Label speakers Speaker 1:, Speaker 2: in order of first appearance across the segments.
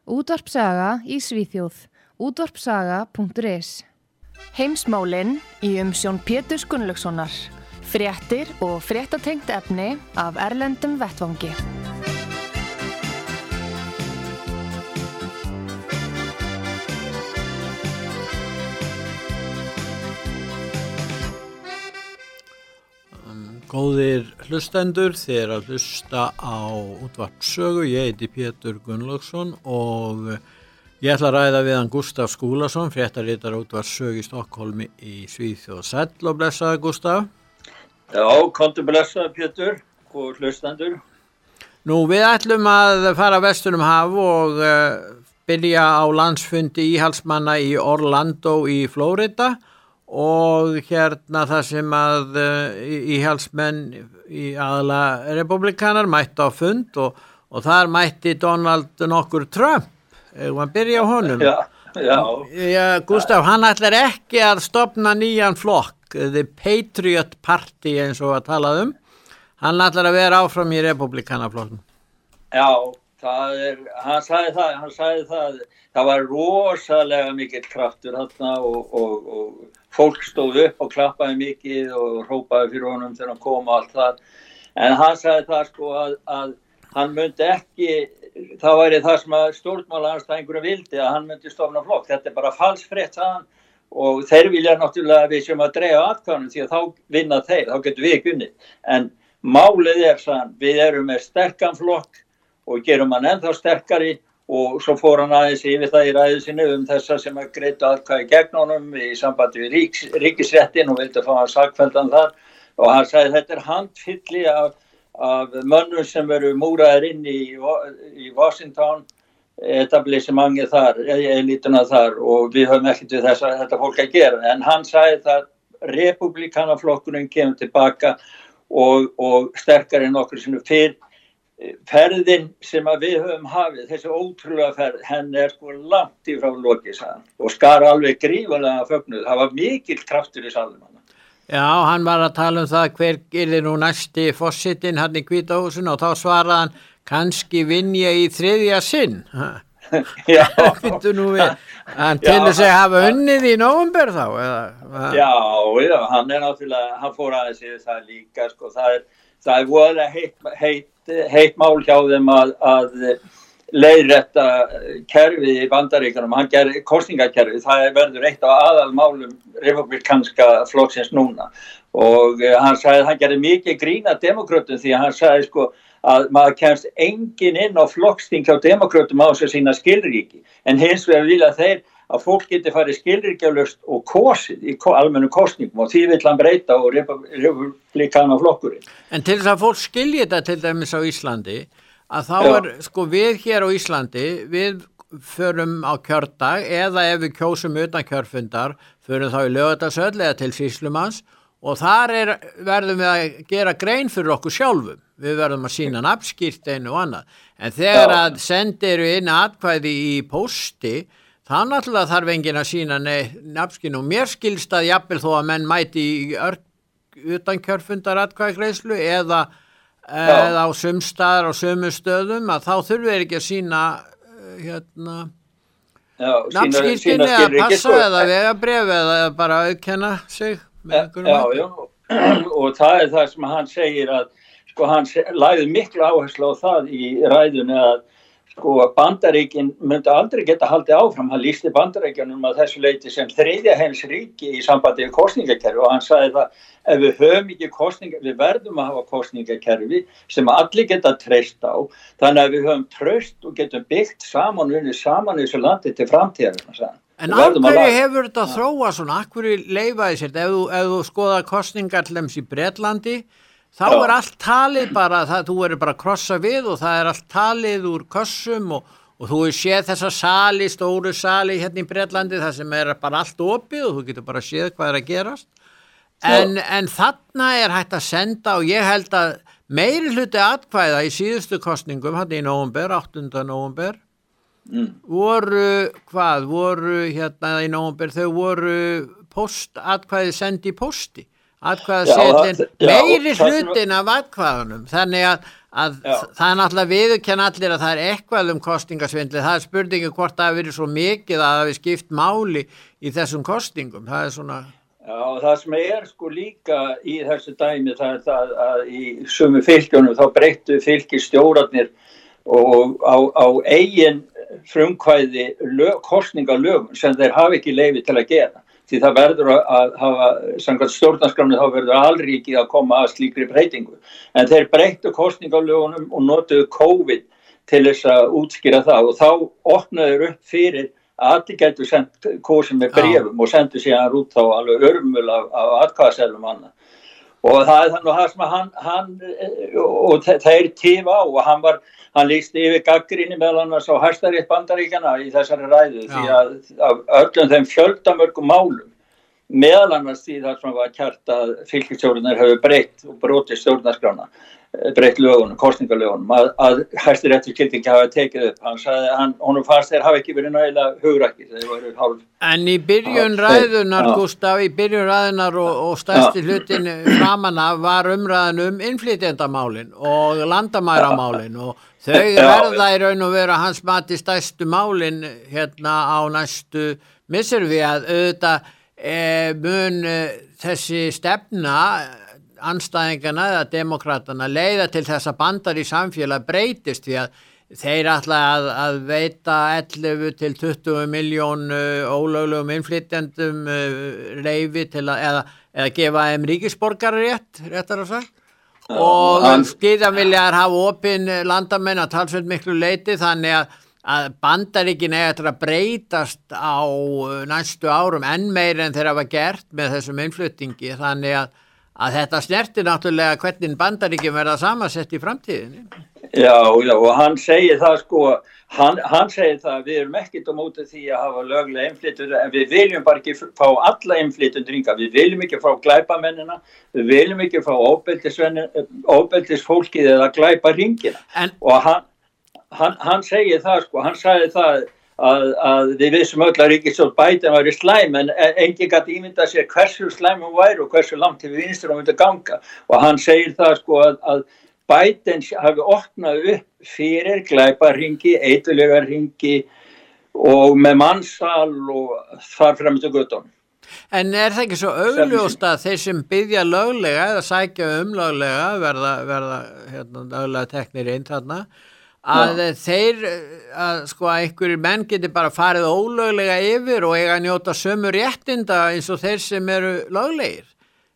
Speaker 1: Útvarpsaga í Svíþjóð. Útvarpsaga.is. Heimsmálin í umsjón Péturs Gunnlaugssonar. Fréttir og fréttatengt efni af erlendum vettvangi.
Speaker 2: Góðir hlustendur, þið eru að hlusta á útvarpssögu. Ég heiti Pétur Gunnlaugsson og ég ætla að ræða við hann Gustaf Skúlason, fréttaritara útvarpssögu í Stokkólmi í Svíþjóð. Sæll og blessaður, Gustaf.
Speaker 3: Já, komdu blessaður, Pétur og hlustendur.
Speaker 2: Nú, við ætlum að fara vestur haf og byrja á landsfundi íhaldsmanna í Orlando í Flórida. Og hérna það sem að íhaldsmenn í aðalega republikanar mætti á fund og þar mætti Donald nokkur Trump. Hann byrja á honum. Já, Gustaf, hann ætlar ekki að stofna nýjan flokk, The Patriot Party eins og að talað Hann ætlar að vera áfram í republikanaflokknum.
Speaker 3: Já, hann sagði það var rosalega mikill kraftur þarna og fólk stóð upp og klappaði mikið og hrópaði fyrir honum þegar hann kom og allt það. En hann sagði það sko að hann myndi ekki, það væri það sem að stjórnmálaandstæðingurinn vildi að hann myndi stofna flokk. Þetta bara falsfrétt, sagði hann, og þeir vilja náttúrulega við sem að dreifa atkvæðunum því að þá vinna þeir, þá getum við ekki unnið. En málið sagði hann, við erum með sterkan flokk og gerum hann ennþá sterkari. Og svo fór hann aðeins yfir það í ræðu sinni þessa sem að greiddu atkvæði gegn honum í sambandi við ríkisréttin og vildi fá hann sakfelldan þar. Og hann sagði þetta handfylli af mönnum sem veru múraðir inn í Washington, etablissemangi þar, elituna þar og við höfum ekkert við þetta fólk að gera. En hann sagði það republikanaflokkurinn kemur tilbaka og sterkari en okkur sinni fyrr. Ferðin sem að við höfum hafið, þessi ótrúlega ferð, henni sko langt í frá lokið, sagði hann, og skar alveg grífulega fögnuð. Það var mikill kraftur í salnum.
Speaker 2: Já, hann var að tala það hver yrði nú næsti forsetinn hann í Hvíta húsinu og þá svaraði hann, kannski vinn ég í 3. sinn.
Speaker 3: Já.
Speaker 2: Býttu nú við. Hann til þess að hafa unnið í nóvember þá, eða?
Speaker 3: Já, hann náttúrulega, hann fór aðeins yfir það líka, sko, það er voðalega heitt mál hjá þeim að leiðrétta kerfið í Bandaríkjunum. Hann gerði kosningakerfið, það verður eitt af aðalmálum republikanska flokksins núna. Og hann sagði að hann gerði mikið grín að demókrötum því að hann sagði sko að maður kemst enginn inn á flokksting hjá demókrötum á þess að sína skilríki. En hins vegar vilja þeir að fólk geti farið skilríkjalaust og kosið í almennu kosningum og því vill hann breyta og republikanaflokkurinn.
Speaker 2: En til þess að fólk skilji þetta til dæmis á Íslandi, að þá er sko við hér á Íslandi, við förum á kjördag eða ef við kjósum utan kjörfundar, förum þá í Laugardalshöll eða til sýslumanns og þar verðum við að gera grein fyrir okkur sjálfum. Við verðum að sýna nafnskírteini og annað. En þegar að sendiru inn atkvæði í pósti, þá náttúrulega þarf enginn að sína nafnskírteini og mér skilst að jafnvel þó að menn mæti í utan kjörfundar atkvæðagreiðslu eða á sumstaðar og sömustöðum að þá þurfum við ekki að sína nafnskírteini eða passa eða vegabréf eða bara auðkenna sig með einhverjum.
Speaker 3: Já, og það er það sem hann segir að sko hann lagði miklu áherslu á það í ræðunni að sko Bandaríkin myndi aldrei geta haldið áfram. Hann lýsti Bandaríkjunum að þessu leyti sem þriðja heims ríki í sambandi við kosningakerfi og hann sagði það ef við höfum ekki við verðum að hafa kosningakerfi sem allir geta treyst á. Þannig að við höfum traust og getum byggt saman í þessu landi til framtíðar.
Speaker 2: En af hverju hefur þetta þróa svona? Af hverju leyfaði sér? Ef þú skoða kosningar til dæmis í Bretlandi, þá allt talið bara, þú verður bara að krossa við og það allt talið úr kössum og þú séð þessa sali, stóru sali hérna í Bretlandi, það sem bara allt opið og þú getur bara séð hvað að gerast. En þarna hægt að senda og ég held að meiri hluti atkvæða í síðustu kosningum, hérna í nóvember, 8. nóvember, voru hérna í nóvember, þau voru atkvæði sendi í pósti. atkvæðaseðlinn meiri hlutin af atkvæðunum, þannig að það er náttúrulega viðurkenna allir að það er eitthvað kosningasvindli, það er spurningi hvort það hefur verið svo mikið að það hefur skipt máli í þessum kosningum, það er svona...
Speaker 3: Já, það sem sko líka í þessu dæmi, það er það að í sömu fylkjunum þá breyttu fylkisstjórarnir og á eigin frumkvæði kosningalögum sem þeir hafa ekki leyfi til að gera. Því það verður að hafa, samkvæmt stjórnarskráni þá verður alríkið að koma að slíkri breytingu. En þeir breyttu kosningalögunum og notuðu COVID til þess að útskýra það og þá opnaður upp fyrir að allir getur sendt kosin með bréfum og sendu síðan út þá alveg örmul af atkvæðaseðlum annað. Og það er þannig að það sem hann og þeir tifa á og hann lýsti yfir gagnrýni meðal annars á Hæstarétt Bandaríkjanna í þessari ræðu því að af öllum þeim fjöldamörgum málum meðal annars því það sem var kært að fylkisstjórarnir hefur breytt og brotið stjórnarskrána, breytt lögunum, kosningalögunum, að Hæstaréttur skyldi ekki hafa tekið upp. Hann sagði, honum fannst þeir hafa ekki verið nægilega hugrakir, þeir voru hálf.
Speaker 2: En í byrjun ræðunar, Gústaf, í byrjun ræðunar og stærsti hlutin framan af var umræðan innflytjendamálin og landamæramálin og þau verða í raun og vera hans mati stærstu málin hérna á næstu misservi að auðvitað mun þessi stefna andstæðingarna eða demokratana leiða til þess að bandar í samfélag breytist því að þeir ætla að veita 11 til 20 miljón ólöglegum innflytjendum leyfi til að eða gefa þeim ríkisborgararétt, réttar að sagt. Og skýðan vilja hafa opin landamenn að talsveit miklu leyti þannig að Bandaríkin eiga eftir að breytast á næstu árum enn meira en þeir hafa gert með þessum innflutningi þannig að þetta snertir náttúrulega hvernig Bandaríkin verða samansett í framtíðinni.
Speaker 3: Já, og hann segir það hann segir það að við erum ekkert á móti því að hafa löglega innflytjendur en við viljum bara ekki fá alla innflytjendur hingað, við viljum ekki fá glæpamennina, við viljum ekki fá ofbeldisfólkið eða glæpahringina. Og hann segir það hann sagði það að við vissum öll að ríkisstjórn Biden væri slæm en enginn gat ímyndað sér hversu slæm hún væri og hversu langt til vinstri hún myndi ganga og hann segir það að Biden hafi opnað upp fyrir glæpahringi, eiturlyfjahringi og með mansal og þar fram til göttunum.
Speaker 2: En er það ekki svo augljóst að þeir sem biðja löglega eða sækja löglega verða löglega teknir inn þarna að þeir að einhverjir menn geti bara farið ólöglega yfir og eiga að njóta sömu réttinda eins og þeir sem eru löglegir.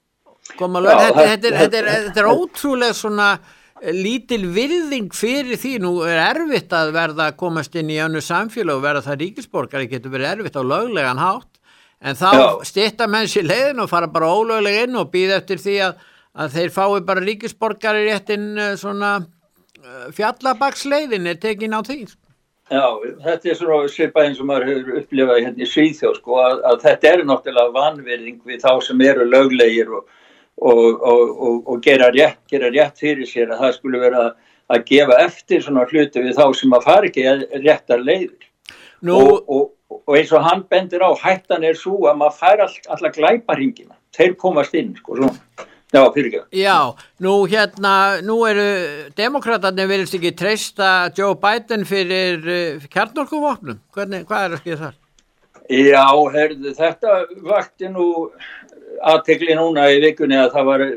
Speaker 2: Þetta er ótrúlega svona lítil virðing fyrir því nú er erfitt að verða að komast inn í önnur samfélag og verða það ríkisborgari getur verið erfitt á löglegan hátt en þá stytta menn sér leiðin og fara bara ólöglega inn og bíða eftir því að þeir fái bara ríkisborgari réttin svona fjallabaksleiðin er tekin á því.
Speaker 3: Já, þetta er svona svipað eins og maður hefur upplifað hérna í Svíþjóð að þetta er náttúrulega vanvirðing við þá sem eru löglegir og gera rétt fyrir sér að það skulle vera að gefa eftir svona hluti við þá sem að fara ekki réttar leiðir. Og eins og hann bendir á hættan er svo að maður fær alla glæpahringina. Þeir komast inn svona. Já, fyrirgefðu.
Speaker 2: Já, nú eru demokratarnir virðist ekki treysta Joe Biden fyrir kjarnorkuvopnum. Hvað er að skýra þar?
Speaker 3: Já, þetta vakti nú athygli núna í vikunni að það var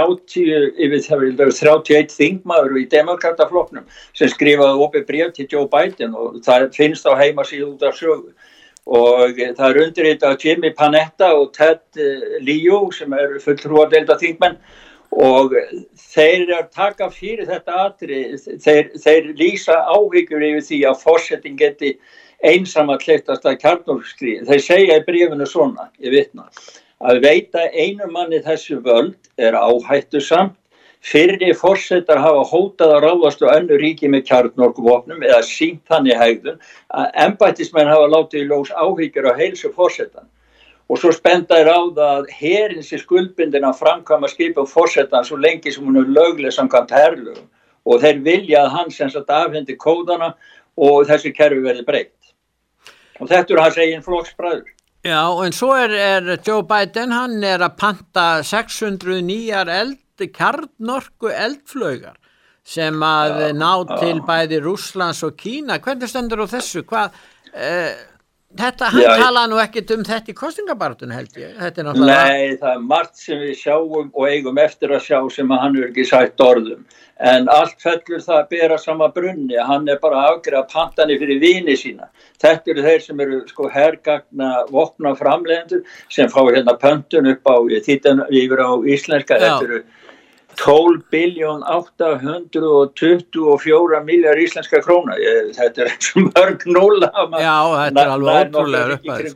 Speaker 3: 31 þingmaður í demokrataflokknum sem skrifaði opið bréf til Joe Biden og það finnst á heimasíðu út af sögu. Og það er undirritað Jimmy Panetta og Ted Lieu sem eru fulltrúadeilda þingmenn og þeir taka fyrir þetta atriði, þeir lýsa áhyggjur yfir því að forsetinn geti einsamall hleyptast að kjarnorkustríði. Þeir segja í bréfinu svona, ég vitna, að veita einum manni þessu völd er áhættusamt. Fyrri forsetar hafa hótað að ráðast á önnur ríki með kjarnorkuvopnum eða sýnt þannig hegðun að embættismenn hafa látið í ljós áhyggjur á heilsu forsetan. Og svo spenda þeir á það að herinn sé skuldbundin að framkvæma skipun forsetan svo lengi sem hún er lögleg samkvæmt herlögum. Og þeir vilja að hann sem sagt afhendi kóðana og þessi kerfi verði breytt. Og þetta hans eigin flokksbræður.
Speaker 2: Já, en svo Joe Biden, hann að panta 600 nýjar kjarnorku eldflaugar sem að ná til bæði Rússlands og Kína. Hvernig stendur á þessu? Þetta, hann talaði nú ekkert þetta í kosningabaráttunni, held ég. Þetta náttúrulega...
Speaker 3: Nei, það margt sem við sjáum og eigum eftir að sjá sem að hann ekki sagt orðum. En allt fellur það að bera sama brunni. Hann bara að afgreiða pantanir fyrir vini sína. Þetta eru þeir sem eru hergagna vopna framleiðendur sem fá hérna pöntun upp á, ég þýtti yfir á íslenska, þetta eru 12.824 milljar íslenska króna. Þetta eins og mörg núlla.
Speaker 2: Já, þetta alveg ótrúlega upphæð.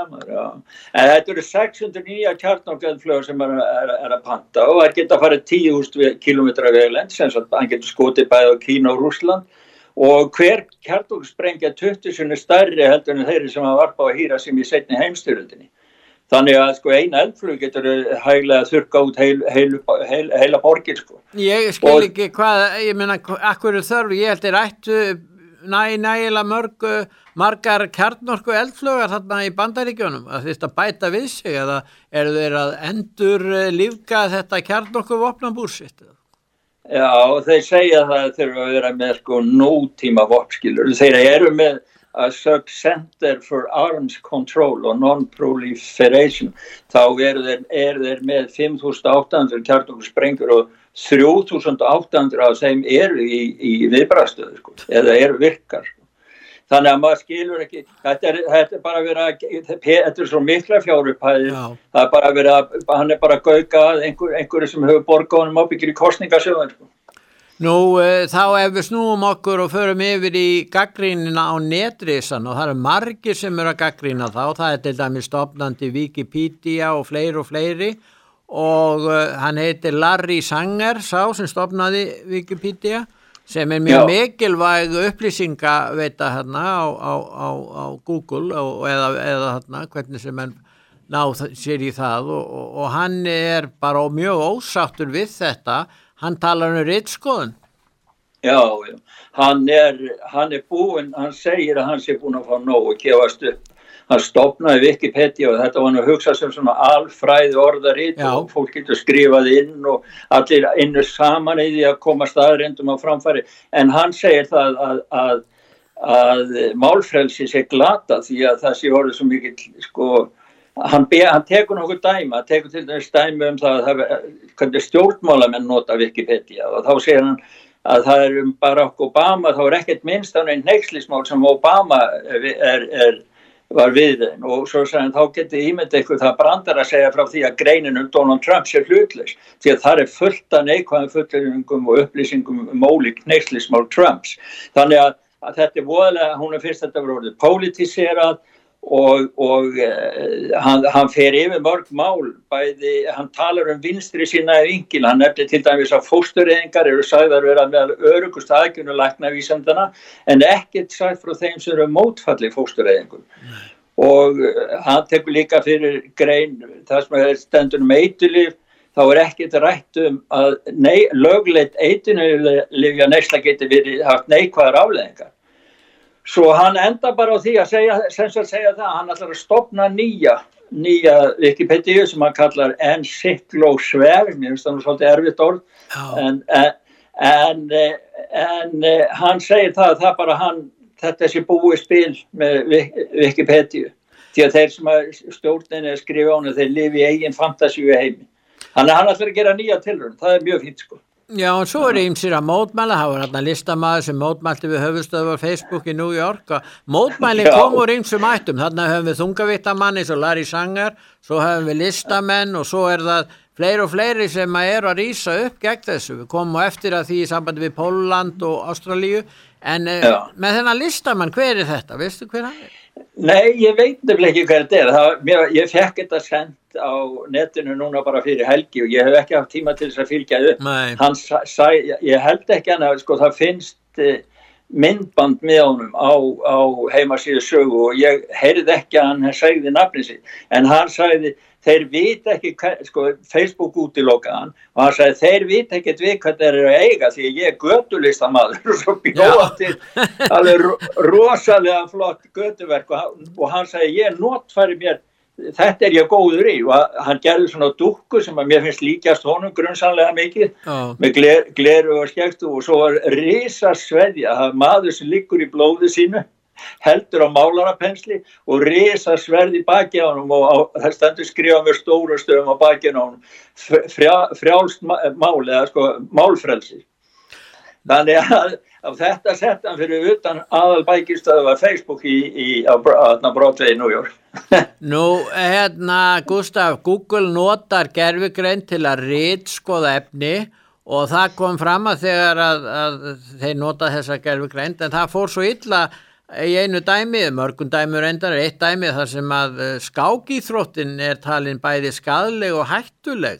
Speaker 3: En þetta eru 609 kjarnorkueldflaugar sem að panta og það geta farið 10.000 kilometra veglend, sem hann getur skotið bæði á Kína og Rússland. Og hver kjarnorkusprengja 20 sinni stærri heldur en þeirri sem að varpa á Hiroshima í seinni heimsstyrjöldinni. Þannig að eina eldflug getur hæglega þurrka út heila borgir
Speaker 2: Ég skil ekki hvað, ég meina, akkur þörf, ég held ættu nægilega margar kjarnorku eldflugar þarna í Bandaríkjunum, að þetta bæta við sig, eða eru þeir að endur lífga þetta kjarnorku vopnabúr sitt?
Speaker 3: Já, þeir segja það þurfa að vera með nútíma vopnskilur, þeir eru með að Center for Arms Control og Non-Proliferation, þá eru þeir með 5.800 kjarnorkusprengjur og 3.800 af þeim eru í viðbragðsstöðu, eða eru virkar. Þannig að maður skilur ekki, þetta bara þetta svo mikla fjárupphæðir, það hann bara að gauka að einhverju sem hefur borgað honum ábyggir í kosningasjóðan,
Speaker 2: Nú, þá ef við snúum okkur og förum yfir í gaggrínina á netrisan og það margir sem að gaggrína þá, það til dæmis stofnandi Wikipedia og fleiri og hann heitir Larry Sanger, sá sem stofnaði Wikipedia, sem mjög mikilvæg upplýsingaveita hérna á Google eða hérna, hvernig sem hann ná sér í það og hann bara mjög ósáttur við þetta. Hann talar ritskoðun.
Speaker 3: Já, hann búinn, hann segir að hann sé búinn að fá nóg og gefast upp. Hann stofnaði Wikipedia og þetta var hann að hugsa sem svona alfræði orðarit og fólk getur skrifað inn og allir innur saman í því að koma staðreyndum á framfæri. En hann segir það að málfrelsi sé glata því að það sé orðið svo mikill, hann tekur nokkuð dæmi, hann tekur til dæmis dæmi það hvernig stjórnmálamenn nota Wikipedia og þá segir hann að það Barack Obama, þá ekkert minnst á neinn hneykslismál sem Obama var við þeim og svo sagði hann þá geti ímyndað ykkur það brandar að segja frá því að greinin Donald Trump sé hlutlaus því að það fullt af neikvæðum fullyrðingum og upplýsingum ólík hneykslismál Trumps. Þannig að þetta voðalega, hún fyrst þetta var orðið pólitíserað og hann fer yfir mörg mál, bæði, hann talar vinstri sína vinkil, hann nefnir til dæmis að fóstureyðingar eru sagðar vera meðal öruggust aðgerða læknavísindana en ekkert sagt frá þeim sem eru mótfalli fóstureyðingum. Og hann tekur líka fyrir grein, það sem stendur eiturlyf, þá ekkert rætt að lögleidd eiturlyfja neysla geti haft neikvæðar afleiðingar. Svo hann enda bara á því að segja það, hann ætlar að stofna nýja Wikipedia sem hann kallar encyklosfér, mér finnst það svolítið erfitt orð, en hann segir það bara þetta sé búið spil með Wikipedia, því að þeir sem stjórnin skrifa á hana, þeir lifi í eigin fantasíu heimi. Hann ætlar að gera nýja tilraun, það mjög fínt
Speaker 2: Já, og svo ýmsir að mótmæla, það var hérna listamaður sem mótmælti við höfuðstöðvar Facebook í New York og mótmæli kom úr ýmsum ættum, þarna höfum við þungavíttamann eins og Larry Sanger, svo höfum við listamenn og svo það fleiri og fleiri sem eru að rísa upp gegn þessu, við komum eftir að því í sambandi við Pólland og Ástralíu, en með þennan listamann, hver þetta, veistu hver hann
Speaker 3: Nei, ég veit nefnilega ekki hver þetta ég fekk þetta sendt á netinu núna bara fyrir helgi og ég hef ekki haft tíma til þess að fylgja upp. Ég held ekki hann að það finnst myndband með honum á heimasíðu sögu og ég heyrði ekki að hann segði nafnið sitt. En hann sagði, þeir vita ekki, Facebook útilokaði hann og hann sagði, þeir vita ekkert við hvað þeir eru að eiga því ég götulistamaður og svo bjóða til alveg rosalega flott götuverk og hann sagði, ég notfæri mér þetta ég góður í og hann gerði svona dúkku sem að mér finnst líkjast honum grunsamlega mikið með gleru og skegstu og svo var risasveðja, það er maður sem liggur í blóði sínu heldur á málarapensli og risasverð í baki á honum og það stendur skrifa með stóru stöðum á bakinu á honum frjálst mál eða sko málfrelsi. Þannig að þetta sett hann fyrir utan aðalbækistöðu af Facebook á Broadway í New York.
Speaker 2: Nú, Gustaf, Google notar gervigreind til að ritskoða efni og það kom fram að þegar að þeir nota þessa gervigreind en það fór svo illa í einu dæmi, mörgum dæmi reyndar, eitt dæmi þar sem að skákíþróttin talin bæði skaðleg og hættuleg.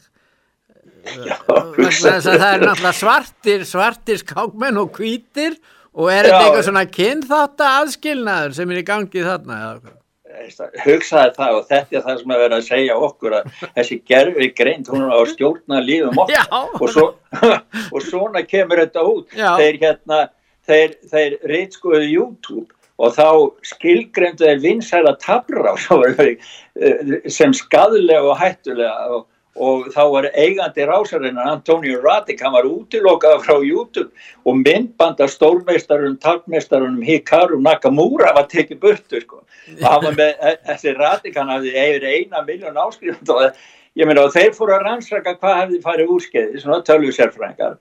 Speaker 2: Það náttúrulega svartir skákmenn og hvítir og þetta eitthvað svona kynþátta aðskilnaður sem í gangi þarna?
Speaker 3: Hugsaði það og þetta það sem að vera að segja okkur að þessi gervigreind, hún á að stjórna lífum okkur og svona kemur þetta út. Þeir ritskoðu YouTube og þá skilgreindu þeir vinsæla taflrás sem skaðlega og hættulega og þá var eigandi rásarinnar Antonio Raddick, hann var útilokað frá YouTube og myndband af stórmeistarunum, taflmeistarunum Hikaru Nakamura var tekið burtu sko. Og hann var með þessi Raddick, hann hafði yfir 1 milljón áskrifendur og ég meina og þeir fóru að rannsaka hvað hefði farið úrskeiðis, svona tölvusérfræðingar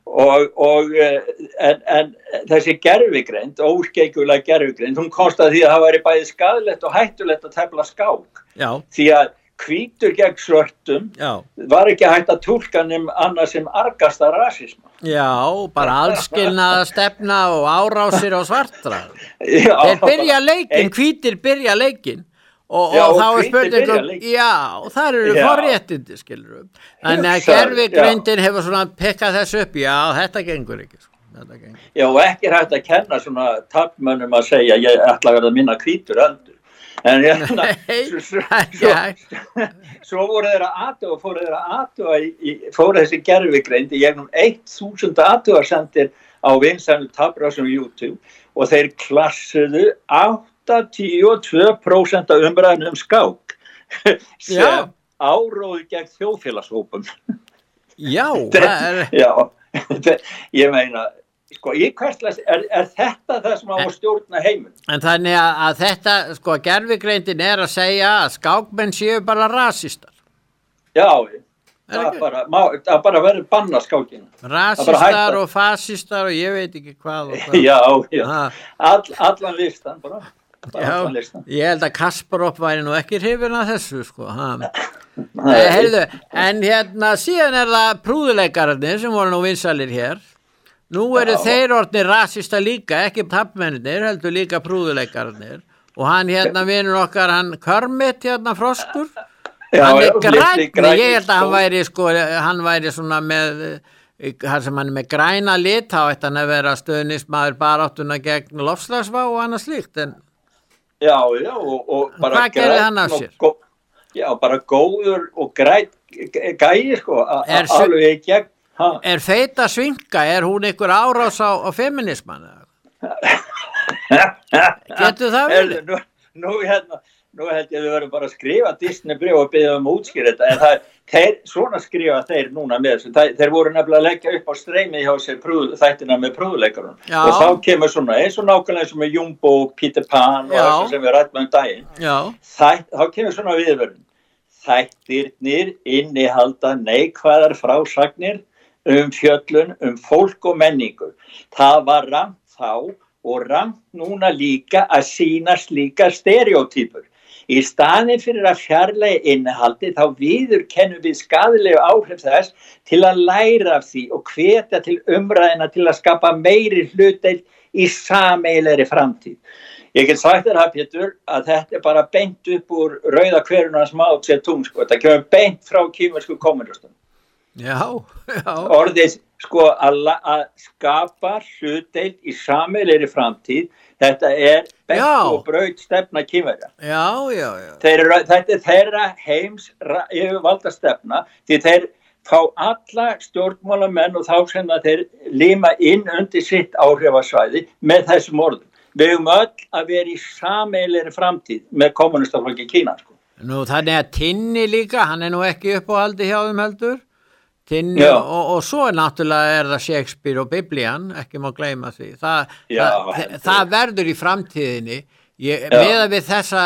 Speaker 3: en þessi gervigreind, óskeikulega gervigreind, hún komst að því að það væri bæði skaðlegt og hættulegt að tefla skák. Því að hvítur gegn svörtum var ekki hægt að túlka annað sem argasta rasisma.
Speaker 2: Já, bara aðskilnaða stefna og árásir á svartra. Þeir byrja leikinn, hvítir byrja leikinn. Og þá spurning, þar eru forréttindi, skilur. Þannig að gervigreindin hefur svona pekkað þessu upp, þetta gengur ekki.
Speaker 3: Já, og ekki hægt að kenna svona taflmönnum að segja, ég ætla að verða minna hvítur öldur. En svo voru þeir að fóru þessi gervigreind í gegnum 1000 athugasemdir á vinsælu taflrásum YouTube og þeir klassuðu 82% af umræðinu skák sem áróði gegn þjóðfélagshópum. Ég meina sko, í hverslega er þetta það sem á að stjórna heiminn. En
Speaker 2: þannig að þetta, sko, gervigreindin að segja að skákmenn séu bara rasistar.
Speaker 3: Það bara verður banna skákina.
Speaker 2: Rasistar og fasistar og ég veit ekki hvað og hvað.
Speaker 3: Allan listan bara.
Speaker 2: Ég held að Kasparov væri nú ekki hrifinn af þessu, sko. Heyrðu, en síðan það prúðuleikararnir sem voru nú vinsælir hér. Nú eru þeir orðnir rasista líka, ekki taflmennirnir, heldur líka prúðuleikararnir. Og hann vinur okkar, hann Kermit Froskur, hann grænn, ég held að hann væri svona með, hann sem hann með græna lit, þá ætti hann að vera stöðnismadur baráttuna gegn loftslagsvá og annað slíkt.
Speaker 3: Og bara
Speaker 2: hvað gerði hann af sér?
Speaker 3: Bara góður og græn gæi, sko, alveg gegn.
Speaker 2: Er feita svinka, hún einhver árás á feminisman? Getur það verið?
Speaker 3: Nú held ég að við verðum bara að skrifa Disney-bréf og biðja útskýra þetta, en svona skrifa þeir núna með þessu, þeir voru nefnilega að leggja upp á streymi hjá sér þættina með prúðuleikarunum og þá kemur svona eins og nákvæmlega eins og með Jumbo, Peter Pan og þessu sem við rættum daginn, þá kemur svona viðvörun, þættirnir innihalda neikvæðar frásagnir fjöllun fólk og menningu. Það var rangt þá og rangt núna líka að sýna slíkar stereótypur. Í staðinn fyrir að fjarlægja innihaldi þá viðurkennum við skaðlegu áhrif þess til að læra af því og hvetja til umræðina til að skapa meiri hlutdeild í sameiginlegri framtíð. Ég get sagt þér það, Pétur, að þetta er bara beint upp úr rauða hverunars Mao Zedong, sko. Þetta kemur beint frá kínversku kommunistum. Orðið sko að skapa hlutdeild í sameiginlegri framtíð, þetta er bent og braut stefna Kínverja. Þetta er þeirra heims yfirvalda stefna því þeir fá alla stjórnmálamenn og þá sem þeir lima inn undir sitt áhrifasvæði með þessum orðum. Við höfum öll að vera í sameiginlegri framtíð með kommunistaflokki Kína, sko.
Speaker 2: Nú þannig að Tinni líka, hann nú ekki uppáhaldi hjá þeim heldur. Tinni og svo náttúrulega það Shakespeare og Biblían, ekki má gleyma því. Það verður í framtíðinni. Meðan við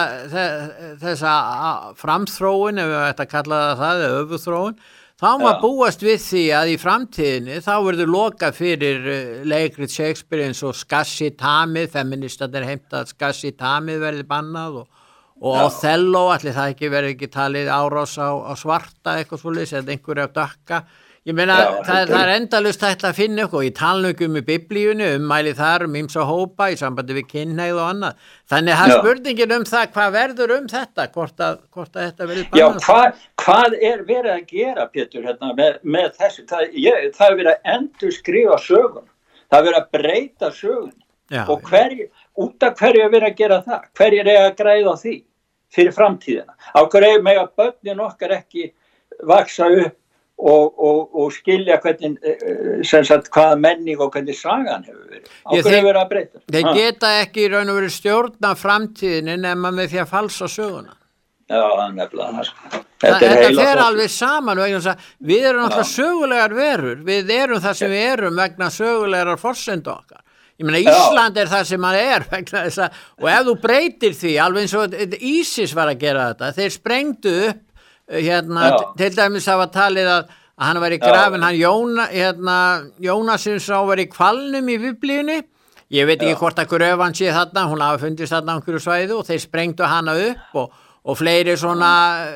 Speaker 2: þessa framþróun, ef við ætti að kalla það, eða öfuþróun, þá maður búast við því að í framtíðinni þá verður lokað fyrir leikrit Shakespeare eins og Skassið-tamið, feministarnir heimta að Skassið-tamið verði bannað og Othello, allir það verður ekki talið árás á svarta eitthvað svoleiðis eða einhverju á dökka. Ég meina það endalaust hægt að finna eitthvað, ég tala nú í Biblíunni, ummæli þar ýmsa hópa í sambandi við kynhneigð og annað. Þannig að spurningin það hvað verður þetta, hvort að þetta verður bannað.
Speaker 3: Já, hvað verið að gera, Pétur, hérna, með þessu? Það verið að endurskrifa sögun, það verið að breyta sögun og út af hverju verið að gera það? Hverjir að græða á því fyrir framtíðina? Á hverju mega börnin okkar ekki vaksa upp og skilja hvernig hvaða menning og hvernig sagan hefur verið. Á hverju verið að breyta?
Speaker 2: Þeir geta ekki í raun og verið stjórna framtíðinni nema með því að falsa söguna.
Speaker 3: Já, nefnilega.
Speaker 2: Þetta fer alveg saman vegna þess að við erum náttúrulega sögulegar verur. Við erum það sem við erum vegna sögulegar forsendu okkar. Ég meina Ísland það sem hann vegna þess að, og ef þú breytir því alveg eins og ISIS var að gera þetta, þeir sprengdu upp til dæmis hafa talið að hann var í grafin, Jónasinn sá var í hvalnum í Biblíunni, ég veit ekki hvort að gröfan sé þarna, hún hafa fundist þarna á einhverju svæðu og þeir sprengdu hana upp og fleiri svona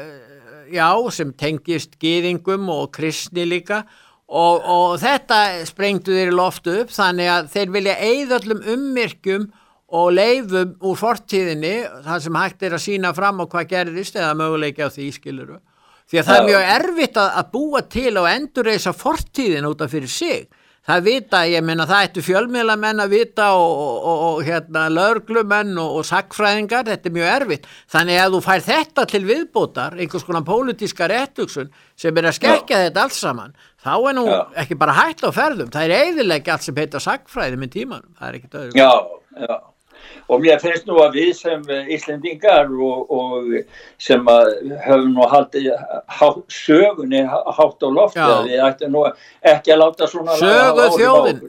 Speaker 2: sem tengist gyðingum og kristni líka og þetta sprengdu þeir í loftu upp þannig að þeir vilja eyða öllum ummerkjum og leifum úr fortíðinni það sem hægt að sýna fram á hvað gerðist eða möguleiki á því skiluru. Því að það mjög erfitt að búa til og endurreisa fortíðin út af fyrir sig. Það vita, ég meina það ættu fjölmiðlamenn að vita og lögreglumenn og sagnfræðingar, þetta mjög erfitt. Þannig að þú fær þetta til viðbótar, einhvers konar pólitíska réttugsun sem að skekkja þetta alls saman. Þá nú ekki bara hætt á ferðum, það eyðileggja allt sem heita sagnfræði með tímanum, það ekki öðru.
Speaker 3: Já. Og mér finnst nú að við sem Íslendingar og sem höfum nú haldið sögunni hátt á lofti að við ættum nú ekki að láta svona
Speaker 2: söguþjóðin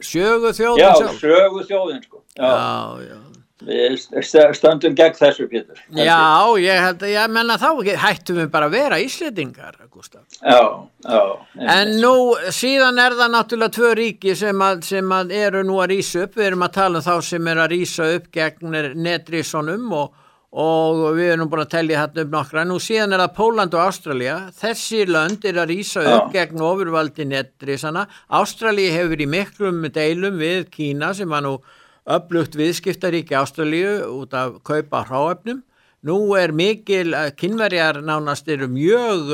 Speaker 3: sko. Já. Við stöndum gegn þessu, Pétur.
Speaker 2: Já, ég menna þá hættum við bara að vera Íslendingar, Gústaf.
Speaker 3: Já.
Speaker 2: En nú síðan það náttúrulega 2 ríki sem að eru nú að rísa upp. Við erum að tala þá sem að rísa upp gegn netrísunum og við erum búin að telja þetta upp nokkra. Nú síðan það Pólland og Ástralía. Þessi lönd að rísa upp gegn ofurvaldi netrísana. Ástralía hefur í miklum deilum við Kína sem var nú öflugt viðskiptaríki Ástralíu út af kaupa hráefnum. Nú mikil Kínverjar nánast eru mjög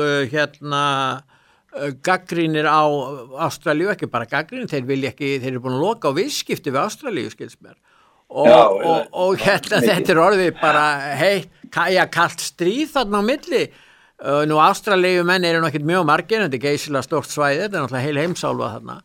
Speaker 2: gaggrínir á Ástralíu, ekki bara gaggrínir, þeir eru búin að loka á viðskipti við Ástralíu, skilst mér. Og þetta orðið bara kalt stríð þarna á milli. Nú Ástralíu menn eru nokkið mjög margir, þetta geysilega stórt svæði, þetta náttúrulega heil heimsálfa þarna.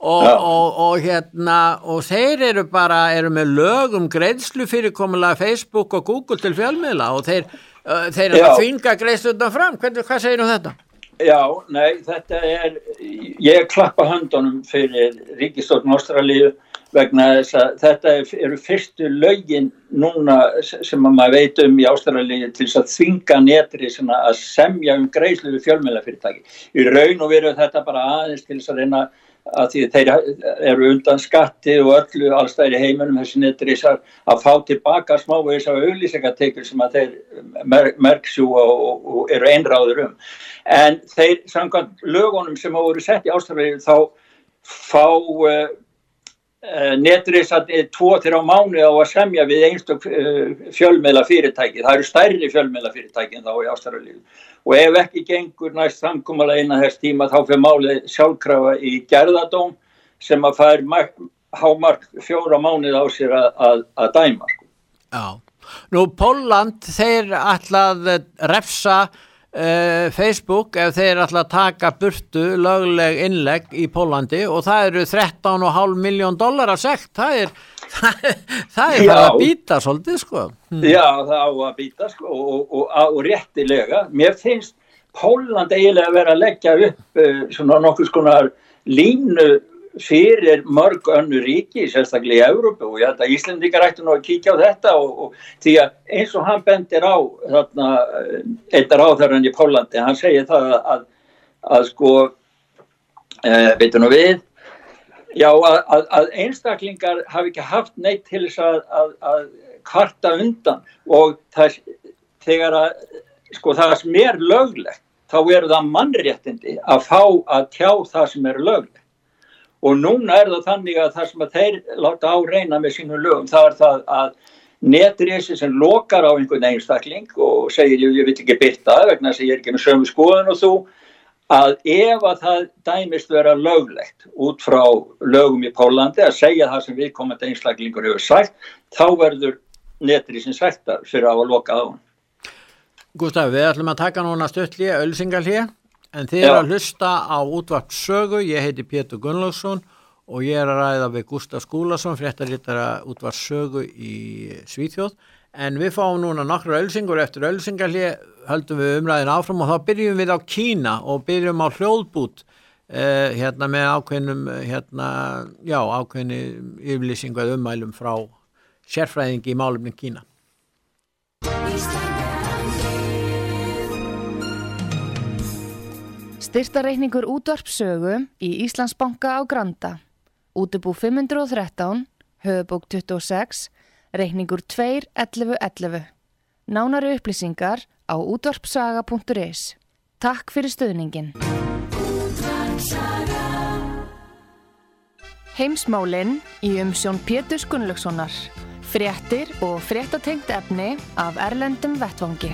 Speaker 2: Og þeir eru með lög greiðslu fyrirkomulega Facebook og Google til fjölmiðla og þeir að þvinga greiðslurnar fram. Hvað segir þetta?
Speaker 3: Já, nei, ég klappa höndunum fyrir ríkisstjórn Ástralíu vegna þess að þetta eru fyrstu lögin núna sem maður veit í Ástralíu til þess að þvinga netrísana að semja greiðslu við fjölmiðlafyrirtæki. Í raun og veru þetta bara aðeins til þess að reyna að því þeir eru undan skatti og öllu allstæðir í heiminum þessi netrísar að fá tilbaka smávegis af auglýsingatekjur sem að þeir merksjúga og eru einráður En þeir samkvæmt lögunum sem hafa voru sett í Ástralíu þá fá netrísarnir 2-3 mánuði á að semja við einstök fjölmiðlafyrirtæki. Það eru stærri fjölmiðlafyrirtæki en þá í Ástralíu. Og ef ekki gengur næst samkomulag innan þess tíma þá fer málið sjálfkrafa í gerðardóm sem að fær hámark 4 mánuði á sér að dæma.
Speaker 2: Já. Nú Pólland þeir ætla að refsa Facebook ef þeir ætla að taka burtu lögleg innlegg í Pólandi og það eru $13,5 million sekt, það er að býta svolítið sko.
Speaker 3: Já, það á að býta sko og réttilega. Mér finnst Pólland eiginlega vera að leggja upp svona nokkuð skonar línu fyrir mörg önnur ríki, sérstaklega í Evrópu og ég held að Íslendingar ættu nú að kíkja á þetta og því að eins og hann bendir á þarna einn ráðherrann í Pólandi, hann segir það að sko veitum nú við já að einstaklingar hafi ekki haft neitt til þess að kvarta undan og það þegar að sko það sem er löglegt þá eru það mannréttindi að fá að tjá það sem er löglegt. Og núna það þannig að það sem að þeir láta á reyna með sínum lögum, það það að netrisið sem lokar á einhvern einstakling og segir ég vil ekki birta vegna þess að ég ekki með sömu skoðun og þú, að ef að það dæmist vera löglegt út frá lögum í Pólandi að segja það sem viðkomandi einstaklingur hefur sagt, þá verður netrisið sektar fyrir að loka á hann.
Speaker 2: Gústaf, við ætlum að taka núna stuttli auglýsingahlé. En þið að hlusta á útvarp sögu, ég heiti Pétur Gunnlaugsson og ég að ræða við Gústaf Skúlason, fréttaritara útvarp sögu í Svíþjóð. En við fáum núna nokkra auglýsingur eftir auglýsingarhlé, höldum við umræðin áfram og þá byrjum við á Kína og byrjum á hljóðbút með ákveðnum, ákveðni yfirlýsingu eða ummælum frá sérfræðingi í málefnum Kína.
Speaker 1: Styrktarreikningur útvarpssögu í Íslandsbanka á Granda. Útibú 513, höfubók 26, reikningur 21111. Nánari upplýsingar á útvarpssaga.is. Takk fyrir stuðningin. Heimsmálin í umsjón Péturs Gunnlaugssonar. Fréttir og fréttatengt efni af erlendum vettvangi.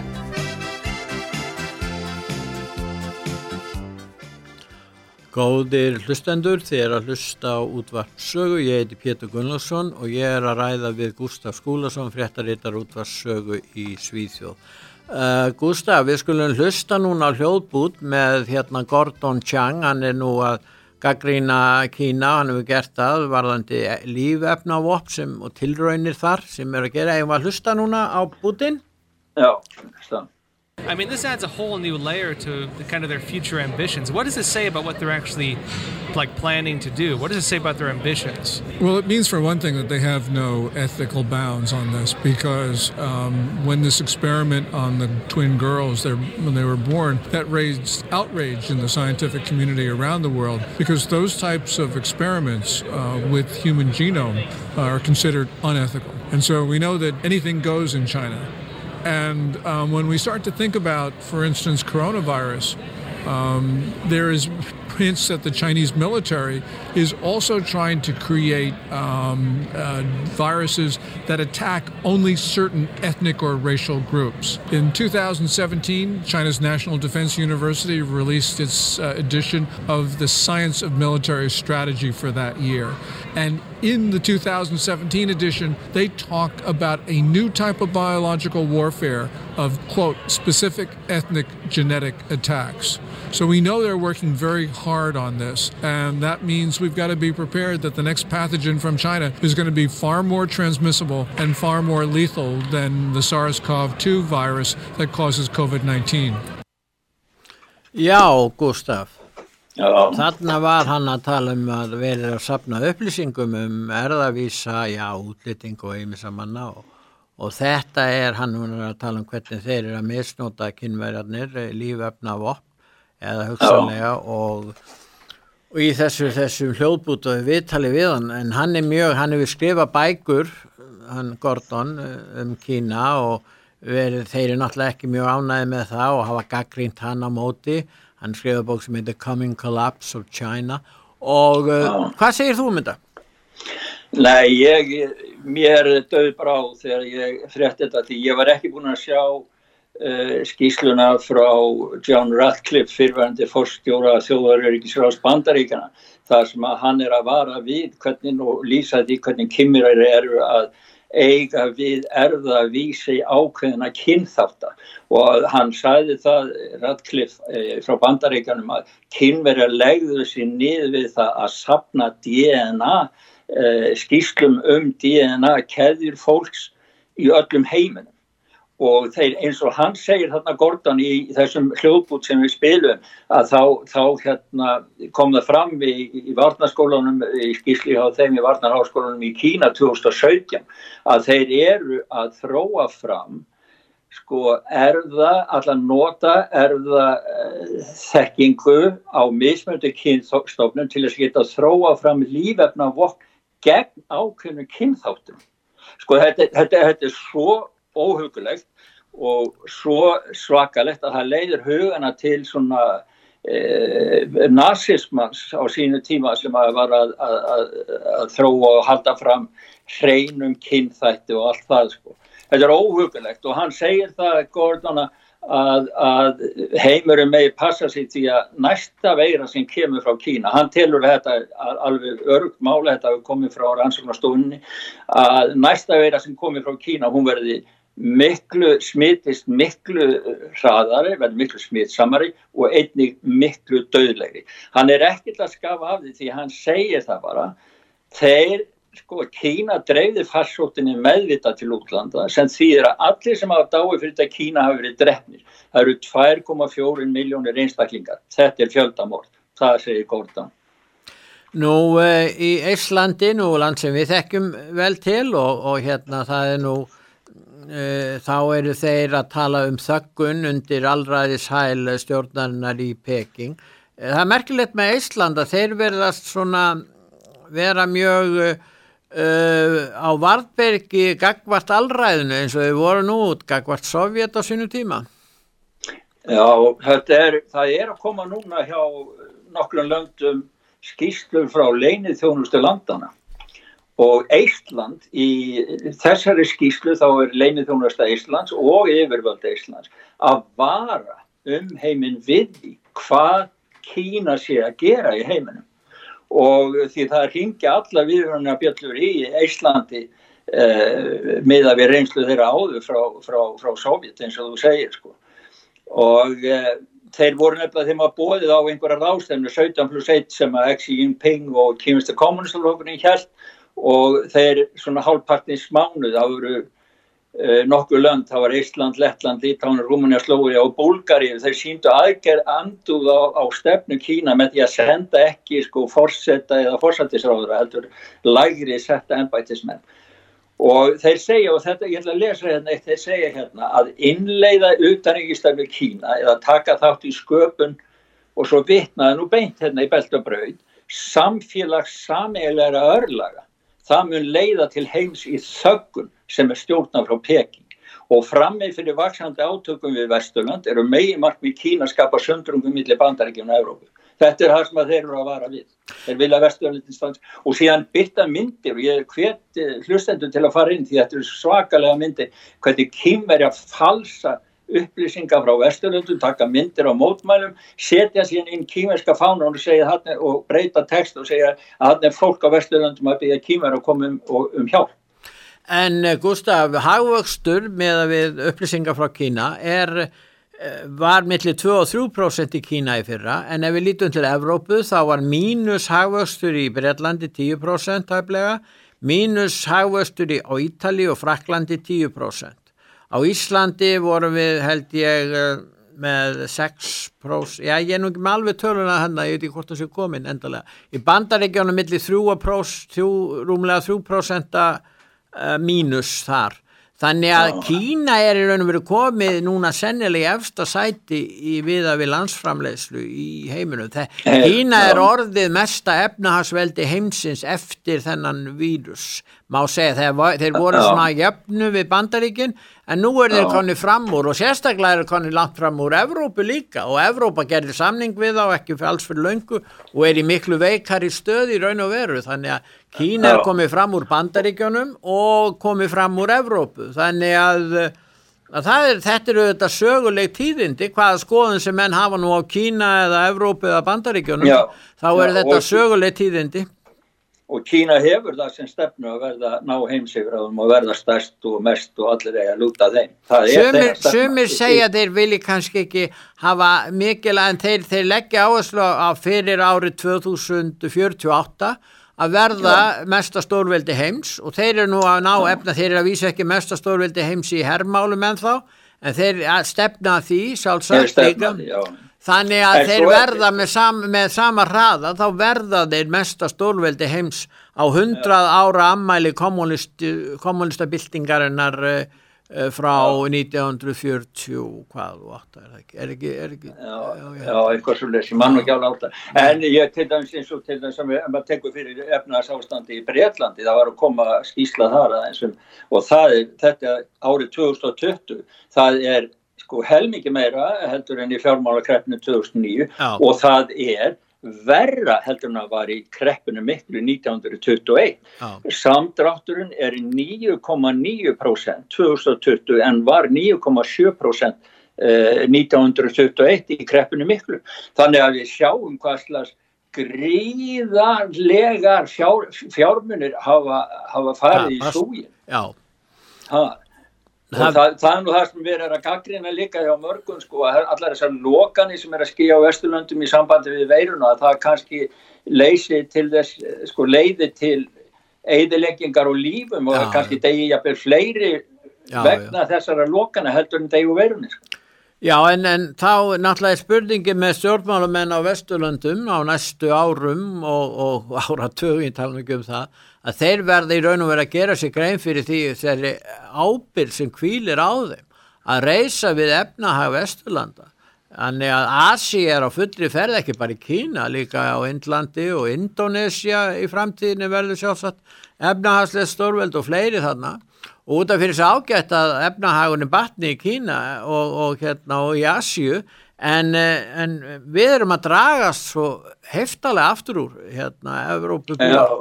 Speaker 2: Góðir hlustendur, þið að hlusta á útvarp sögu, ég heiti Pétur Gunnlaugsson og ég að ræða við Gústaf Skúlason, fréttaritar útvarp sögu í Svíþjóð. Gústaf, við skulum hlusta núna á hljóðbút með Gordon Chang, hann nú að gagnrýna Kína, hann hefur gert það varðandi lífefnavopn og tilraunir þar sem að gera, eigum að hlusta núna á bútin?
Speaker 3: Já, hlusta.
Speaker 4: I mean, this adds a whole new layer to kind of their future ambitions. What does this say about what they're actually planning to do? What does it say about their ambitions?
Speaker 5: Well, it means for one thing that they have no ethical bounds on this because when this experiment on the twin girls, when they were born, that raised outrage in the scientific community around the world because those types of experiments with human genome are considered unethical. And so we know that anything goes in China. And when we start to think about, for instance, coronavirus, there is hints that the Chinese military is also trying to create viruses that attack only certain ethnic or racial groups. In 2017, China's National Defense University released its edition of the Science of Military Strategy for that year. And in the 2017 edition, they talk about a new type of biological warfare of, quote, specific ethnic genetic attacks. So we know they're working very hard on this, and that means we've got to be prepared that the next pathogen from China is going to be far more transmissible and far more lethal than the SARS-CoV-2 virus that causes COVID-19.
Speaker 2: Já, Gústaf. Þarna var hann að tala að verið að safna upplýsingum erðavísa, útlýting og ýmissa manna og þetta hann að tala hvernig þeir að misnota kynverjarnir, lífefnavopn eða hugsanlega og í þessum hljóðbút og viðtali við hann, en hann hefur skrifað bækur, hann Gordon, Kína og þeir náttúrulega ekki mjög ánægðir með það og hafa gagnrýnt hann á móti. Hann skrifað bók sem heitir Coming Collapse of China og hvað segir þú þetta?
Speaker 3: Nei, mér dauðbrá þegar ég frétti þetta því ég var ekki búin að sjá skýrsluna frá John Ratcliffe, fyrrverandi forstjóra þjóðaröryggisráðs Bandaríkjanna, þar sem að hann að vara við hvernig og lýsa því hvernig Kínverjar eru að eiga við erfðavísi ákveðna kynþátta og hann sagði það Radcliffe frá Bandaríkjunum að Kínverjar legðu sig niður við það að safna DNA skýrslum DNA keðjur fólks í öllum heiminum og þeir eins og hann segir þarna Gordon í þessum hljóðbút sem við spilum að þá kom það fram í varnarskólanum í skýrslu hjá þeim í varnarháskólanum í Kína 2017 að þeir eru að þróa fram þekkingu á mismunandi kynstofnum til að geta þróa fram lífefnavopn gegn ákveðnum kynþáttum. Þetta svo óhugulegt og svo svakalegt að það leiðir hugana til svona nasismans á sínu tíma sem var að þróa og halda fram hreinum kynþætti og allt það Þetta óhugulegt og hann segir það Gordon að heimurinn megi passa sig því að næsta veira sem kemur frá Kína, hann telur þetta alveg öruggt máli, þetta hefur komið frá rannsóknastofunni, að næsta veira sem komið frá Kína, hún verði smitist miklu hraðari, verði miklu smitsamari og einnig miklu dauðlegri. Hann ekkert að skafa af því hann segir það bara, Kína dreifði farsóttinni meðvitað til útlanda sem þýðir að allir sem hafa dáið fyrir þetta Kína hafa verið drepnir. Það eru 2,4 milljónir einstaklingar. Þetta fjöldamorð. Það segir Gordon.
Speaker 2: Nú í Eistlandi, land sem við þekkjum vel til og það nú, þá eru þeir að tala þöggun undir alræðishæl stjórnarinnar í Peking. Það merkilegt með Eistland að þeir verðast vera mjög á varðbergi gagnvart alræðinu eins og þau voru nú gagnvart Sovjet á sínu tíma.
Speaker 3: Já, það að koma núna hjá nokkrum löndum skýrslur frá leyniþjónustu landana og Eistland í þessari skýrslu þá leyniþjónusta Eistlands og yfirvöld Eistlands að vara heiminn við því hvað Kína sé að gera í heiminum. Og því það hringja alla viðvörunarbjöllur í Eistlandi miðað við reynslu þeirra áður frá Sovjet eins og þú segir og þeir voru nefnilega þeim að boðið á einhverja ráðstefnu 17+1 sem að Xi Jinping og kínverska kommunistaflokkurinn hélt og þeir svona hálfpartins mánuð það voru nokkur lönd, það var Eistland, Lettland, Litáen, Rúmenía, Slóvenía og Búlgaríu, þeir sýndu andúð á stefnu Kína með því að senda ekki forseta eða forsætisráðherra heldur lægri setta embættismenn. Og þeir segja, og þetta ég ætla að lesa eitt, þeir segja að innleiða utanríkisstefnu Kína eða taka þátt í sköpun og svo vitnaði nú beint í Belt og Braut, samfélags sameiginlegra örlaga. Það mun leiða til heims í þöggun sem stjórnað frá Peking og frammi fyrir vaxandi átökum við Vesturlönd eru meginmarkmið Kína skapa sundrungum milli Bandaríkjanna og Evrópu. Þetta það sem þeir eru að vara við. Þeir vilja Vesturlöndin stans og síðan birta myndir og ég hvet hlustendur til að fara inn því þetta eru svakalega myndir hvernig Kínverjar falsa upplýsingar frá Vesturlöndum, taka myndir á mótmælum, setja síðan inn kínverska fána og breyta text og segja að þarna fólk á Vesturlöndum að biðja Kínverjar að koma hjálp.
Speaker 2: En Gustaf, hagvöxtur með við upplýsingar frá Kína var milli 2 og 3% í Kína í fyrra, en ef við lítum til Evrópu þá var mínus hagvöxtur í Bretlandi 10% tæplega, mínus hagvöxtur á Ítalíu og Frakklandi 10%. Á Íslandi vorum við held ég með 6%, já ég nú ekki með alveg töluna ég veit ekki hvort það sé komin endalega. Í Bandaríkjunum milli 3%, rúmlega 3% mínus þar. Þannig að Kína í raun og veru komið núna sennilega í efsta sæti við landsframleiðslu í heiminum. Kína orðið mesta efnahagsveldi heimsins eftir þennan vírus. Má segja þeir voru svona jöfnu við Bandaríkin en nú þeir konið fram úr og sérstaklega konið langt fram úr Evrópu líka og Evrópa gerði samning við þá ekki alls fyrir löngu og í miklu veikari stöð í raun og veru þannig að Kína komið fram úr Bandaríkjunum og komið fram úr Evrópu þannig að þetta eru þetta söguleg tíðindi hvaða skoðun sem menn hafa nú á Kína eða Evrópu eða Bandaríkjunum þá þetta söguleg tíðindi.
Speaker 3: og Kína hefur það sem stefnu að ná heimsifræðum og verða stærst og mest og allir eiga að lúta þeim.
Speaker 2: Sumir segja þeir vilji kannski ekki hafa mikil en þeir leggja áherslu á fyrir árið 2048 að verða mesta stórveldi heims og þeir eru nú að ná efna, þeir eru að vísa ekki mesta stórveldi heims í hermálum ennþá, en þeir stefna því sjálfsagt líka. Þannig að þeir verða með sama hraða, þá verða þeir mesta stórveldi heims á 100 ára ammæli kommunistabyltingarinnar frá 1940 hvað og 8 er ekki
Speaker 3: Já, eitthvað svo lesi, mann og gjála átta. En ég til dæmis eins og til dæmis að maður tekur fyrir efnahagsástandi í Bretlandi, það var að koma skýrsla þar aðeins og þetta árið 2020, það sko helmingi meira heldur en í fjármálakreppunni 2009 og það verra heldur en að var í kreppunni miklu 1921. Samdrátturinn í 9,9% 2020 en var 9,7% 1921 í kreppunni miklu. Þannig að við sjáum hvað slags gríðarlegar fjármunir hafa farið í súginn.
Speaker 2: Já.
Speaker 3: Og það nú það sem við að gagnrýna líka hjá mörgum sko, allar þessar lokanir sem að skýja á Vesturlöndum í sambandi við veiruna, það kannski leysi til þess, sko, leiði til eyðileggingar og lífum og kannski degi jafnvel fleiri vegna þessara lokana heldur en degi og veirunni.
Speaker 2: Já, en þá náttúrulega spurningi með stjórnmálamenn á Vesturlöndum á næstu árum og áratugum, ég tala ekki það, að þeir verða í raun og vera að gera sig grein fyrir því þeirri ábyrgð sem hvílir á þeim að reisa við efnahag Vesturlanda. Þannig að Asía á fullri ferð, ekki bara í Kína, líka á Indlandi og Indónesía í framtíðinni verður sjálfsagt efnahagslega stórveld og fleiri þarna. Og út af fyrir þess ágætt að efnahagunni batni í Kína og í Asíu, en við erum að dragast svo heftalega aftur úr Evrópu.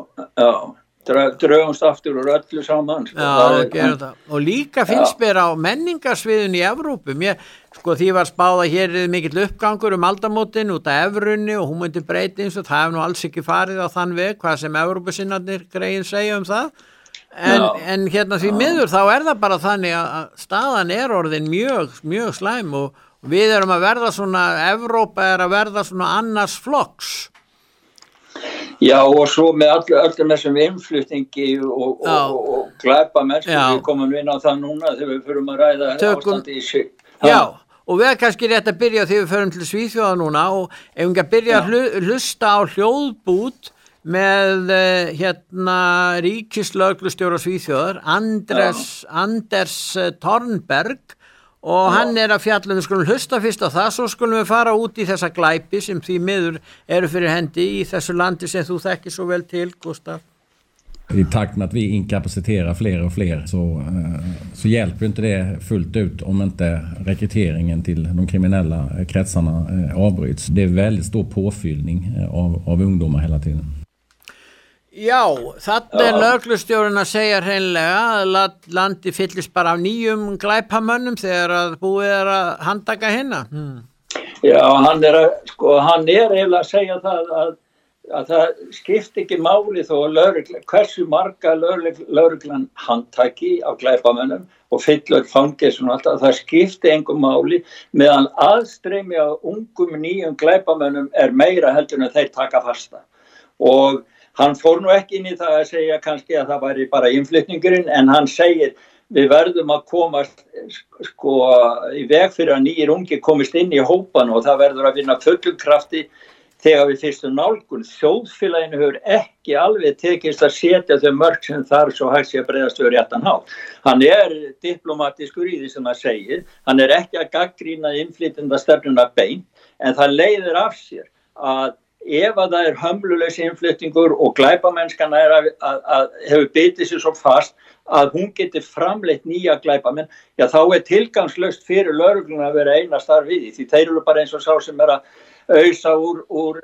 Speaker 3: Draugumst aftur úr öllu saman.
Speaker 2: Og líka finnst mér á menningarsviðun í Evrópu. Því var spáð að hér mikill uppgangur aldamótin út af evrunni og hún myndi breyti eins og það hefur nú alls ekki farið á þann veg, hvað sem Evrópusinnarnir greiðin segja það. En því miður þá það bara þannig að staðan orðin mjög slæm og við erum að verða svona, Evrópa að verða svona annars flokks.
Speaker 3: Já, og svo með öllum þessum innflutningi og glæpa mennsku, við komum inn á það núna þegar við förum að ræða ástandi í sig.
Speaker 2: Já, og við kannski rétt að byrja þegar við förum til Svíþjóða núna og ef við ekki að byrja að hlusta á hljóðbút með ríkislögreglustjóra Svíþjóðar, Anders Thornberg og hann að fjalla, við skulum hlusta fyrst á það, svo skulum við fara út í þessa glæpi sem því miður eru fyrir hendi i þessu landi sem þú þekkir så väl till, Gustaf.
Speaker 6: I takt med att vi inkapaciterar fler och fler så hjälper inte det fullt ut om inte rekryteringen till de kriminella kretsarna avbryts. Det är väldigt stor påfyllning av ungdomar hela tiden.
Speaker 2: Já, þarna lögreglustjórinn að segja hreinlega að landi fyllist bara af nýjum glæpamönnum þegar að búið að handtaka hinna.
Speaker 3: Já, hann eiginlega að segja það að það skipti ekki máli þó hversu marga lögreglan handtaki af glæpamönnum og fyllur fangelsun og allt að það skipti engum máli meðan aðstreymi af ungum nýjum glæpamönnum meira heldur en þeir taka fasta. Og hann fór nú ekki inn í það að segja kannski að það væri bara innflutningurinn, en hann segir við verðum að komast í veg fyrir að nýjir ungi komist inn í hópan og það verður að vinna fullum krafti þegar við fyrstu nálgun. Þjóðfélaginu hefur ekki alveg tekist að setja þau mörk sem þar svo hægt sé að breiðast yfir réttan hátt. Hann diplomatiskur í því sem hann segir, hann ekki að gagnrýna innflytjendastefnuna beint, en það leiðir af sér að ef að það hömlulaus innflutningur og glæpamennskan að hefur bitið sér svo fast að hún geti framleitt nýja glæpamenn, já þá tilgangslaust fyrir lögregluna að vera eina starf við því þeir eru bara eins og sá sem að ausa úr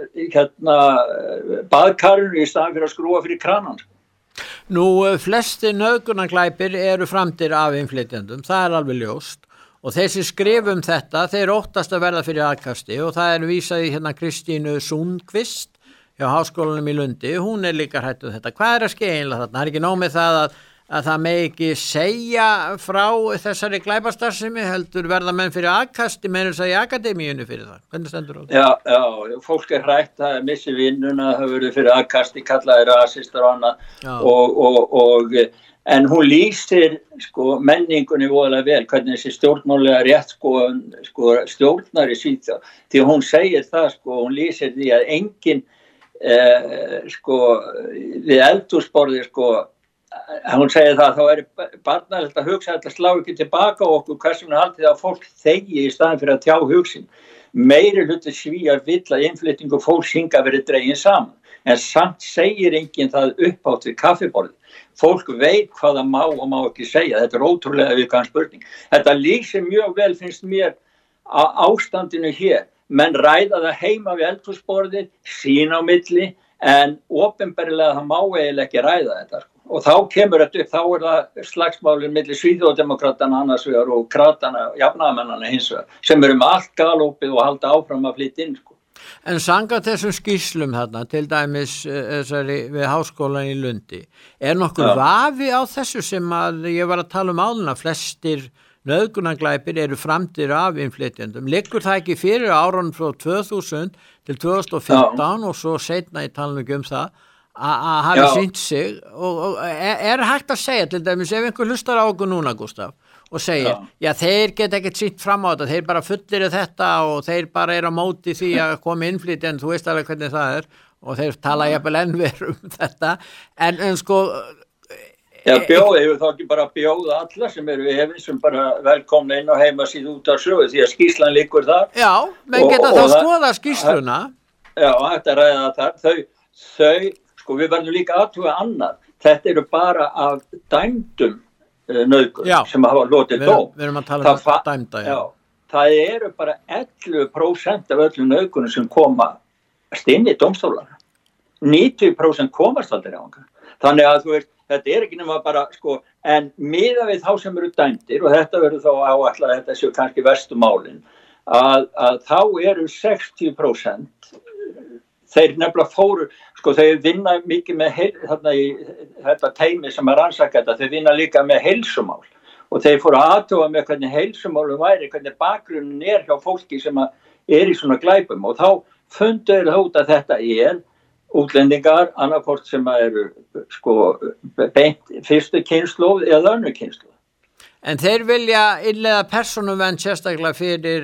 Speaker 3: baðkarinu í staðan fyrir að skrúa fyrir kranan.
Speaker 2: Nú, flesti nauðgunarglæpir eru framdir af innflytjendum, það alveg ljóst. Og þeir sem skrifum þetta, þeir óttast að verða fyrir aðkasti og það vísað í Kristínu Sundqvist hjá Háskólanum í Lundi, hún líka hrædd þetta. Hvað að ske einlega þarna? Það ekki nóg með það að það megi ekki segja frá þessari glæpastarfsemi, heldur verða menn fyrir aðkasti, mennur það í akademíunni fyrir það. Hvernig stendur það?
Speaker 3: Já, fólk hrætt að missi vinnuna, það verður fyrir aðkasti, kallaði rasistar og annað en hún lýsir menningunni voðalega vel, hvernig þessi stjórnmálega rétt stjórnar í Svíþjóð, því hún segir það hún lýsir því að engin við eldhúsborði hún segir það að þá barnalegt að hugsa að slá ekki tilbaka á okkur hversu hún haldið að fólk þegi í staðin fyrir að tjá hugsin. Meiri hluti Svíar vill að innflyttingu fólks hinga verið dregin saman, en samt segir enginn það upphátt við kaffiborðið. Fólk veit hvað það má og má ekki segja, þetta ótrúlega viðkvæm spurning. Þetta lýsir mjög vel, finnst mér, ástandinu hér. Menn ræða það heima við eldhúsborðið, sín á milli, en opinberlega það má eiginlega ekki ræða þetta. Og þá kemur þetta upp, þá það slagsmálin milli Svíþjóðdemokratana annars vegar og kratana, jafnaðamennana hins vegar, sem með allt galopið og halda áfram að flytja inn.
Speaker 2: En samkvæmt þessum skýrslum þarna, til dæmis við Háskólan í Lundi, nokkur vafi á þessu sem að ég var að tala áðan að flestir nauðgunarglæpir eru framdir af innflytjendum? Liggur það ekki fyrir árunum frá 2000 til 2015 og svo seinna í talningu það að hafi sýnt sig og hægt að segja til dæmis ef einhver hlustar á okkur núna, Gústaf, og segir, þeir geta ekkert sýnt fram á þetta, þeir bara fullir þetta og þeir bara á móti því að koma innflytjend, þú veist alveg hvernig það og þeir tala jafnvel enn verið þetta, en
Speaker 3: bjóða, hefur þá ekki bara bjóða alla sem eru efins sem bara velkomna inn á heimasíðu út af sögu því að skýrslan liggur þar.
Speaker 2: Já, menn geta þá skoða skýrsluna.
Speaker 3: Já, þetta ræða þar. Þau, við verðum líka aðtuga annað. Þetta eru bara af dæmdum nauðgun sem hafa lotið dóm.
Speaker 2: Við erum að tala um dæmda,
Speaker 3: já. Það eru bara 11% af öllum nauðgunum sem komast inn í dómstólana. 90% komast aldrei á hana. Þannig að þú veist, þetta ekki nema bara, en miðað við þá sem eru dæmdir, og þetta verður þá áætlað að þetta séu kannski verstu málin, að þá eru 60%, þeir nefnilega fóru, þeir vinna mikið með, þarna í þetta teymi sem rannsaka þetta, þeir vinna líka með heilsumál, og þeir fóru að athuga með hvernig heilsumálum væri, hvernig bakgrunin hjá fólki sem í svona glæpum, og þá fundu þeir út að þetta útlendingar, annarkvort sem eru beint fyrstu kynslóð eða önnur kynslóð.
Speaker 2: En þeir vilja innleiða persónuvernd sérstaklega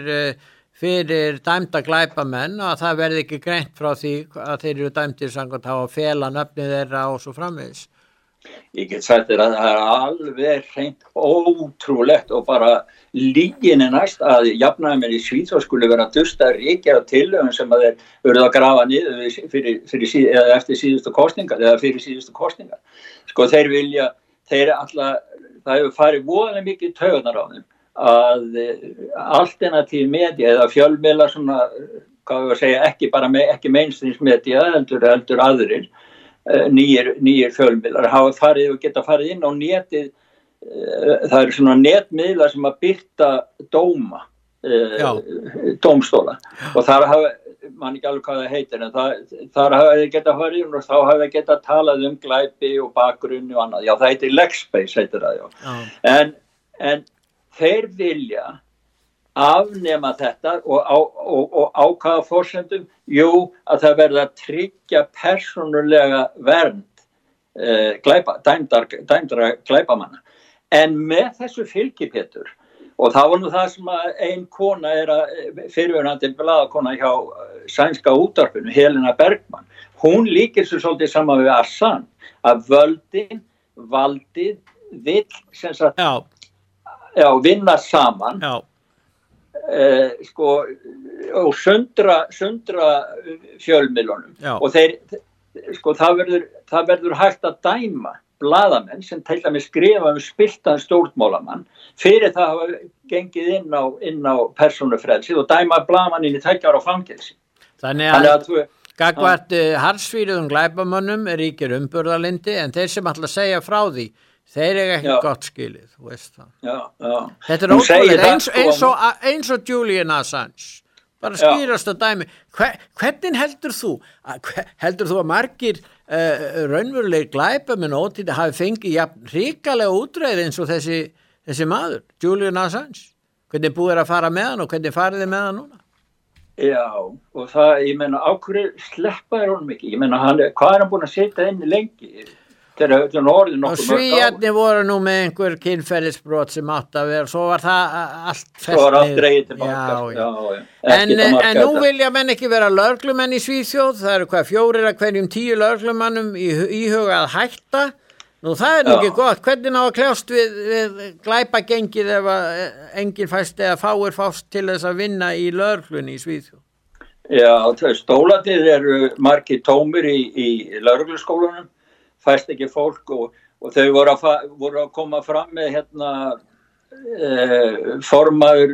Speaker 2: fyrir dæmda glæpamenn og að það verði ekki greint frá því að þeir eru dæmdir samkvæmt að fela nöfni þeirra og svo framvegis.
Speaker 3: Ég get sagt þér að það alveg hreint ótrúlegt og bara lyginni næst að jafnaðarmenn í Svíþjóð skuli vera að dusta ríkja á tillögum sem að þeir verið að grafa niður eða eftir síðustu kosningar eða fyrir síðustu kosningar. Þeir vilja, það hefur farið voðalega mikið taugarnar á þeim að alternatív media eða fjölmiðlar svona, hvað við að segja, ekki mainstream media heldur aðrir nýjir fjölmiðlar hafa farið og geta farið inn á netið, það eru svona netmiðlar sem að birta dóma, dómstóla og þar hafa, man ekki alveg hvað það heitir, en þar hafa þeir geta farið inn og þá hafa þeir geta talað glæpi og bakgrunni og annað, það heitir Lexbase heitir það, en þeir vilja afnema þetta og á hvaða forsendum? Jú, að það verða að tryggja persónulega vernd dæmdra glæpamanna. En með þessu fylgi, Pétur, og það var nú það sem ein kona fyrirverandi blaðakona hjá sænska útvarpinu, Helena Bergman, hún líkir sér svolítið saman við Assange, að valdið vill sem sagt vinna saman og sundra fjölmiðlunum og það verður hægt að dæma blaðamenn sem til dæmis skrifa spilltan stjórnmálamann fyrir það hafa gengið inn á persónufrelsið og dæma blaðamann inn í 2 ára fangelsi.
Speaker 2: Þannig að gagnvart harðsvíruðum glæpamönnum ríkir umburðarlyndi en þeir sem ætla að segja frá því þeir ekki gott skilið, þú veist það. Þetta ótrúlega, eins og Julian Assange bara skýrasta dæmi. Hvernig heldur þú að margir raunverulegir glæpamenn ótíð hafi fengið jafn hrikalega útreið eins og þessi maður, Julian Assange? Hvernig búið að fara með hann og hvernig farið þið með hann núna?
Speaker 3: Já, og það, ég meina, á hverju sleppa honum ekki? Ég meina, hvað hann búin að setja inn lengi? Og
Speaker 2: Svíjarnir voru nú með einhver kynferðisbrot sem átt að vera, svo var það allt fest.
Speaker 3: Svo var allt dreigið tilbaka.
Speaker 2: En nú vilja menn ekki vera lögreglumenn í Svíþjóð, það eru 4 af hverjum 10 lögreglumannum íhuga að hætta. Nú það nú ekki gott, hvernig ná að kljást við glæpa gengið ef enginn fæst eða fáir fást til þess að vinna í lögreglunni í Svíþjóð?
Speaker 3: Já, stólarnir eru margir tómir í lögregluskólanum. Fæst ekki fólk og þau voru að koma fram með formaður